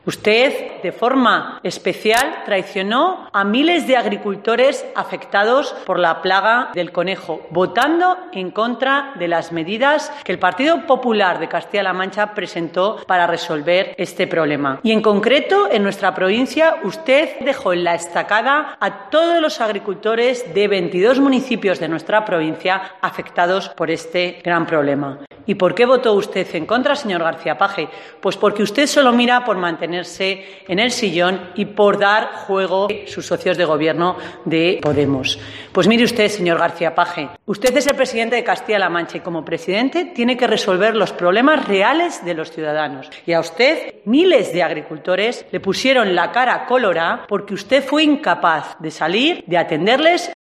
Usted, de forma especial, traicionó a miles de agricultores afectados por la plaga del conejo, votando en contra de las medidas que el Partido Popular de Castilla-La Mancha presentó para resolver este problema. Y, en concreto, en nuestra provincia, usted dejó en la estacada a todos los agricultores de 22 municipios de nuestra provincia afectados por este gran problema. ¿Y por qué votó usted en contra, señor García-Paje? Pues porque usted solo mira por mantenerse en el sillón y por dar juego a sus socios de gobierno de Podemos. Pues mire usted, señor García-Paje, usted es el presidente de Castilla-La Mancha y como presidente tiene que resolver los problemas reales de los ciudadanos. Y a usted, miles de agricultores le pusieron la cara colorada porque usted fue incapaz de salir, de atenderles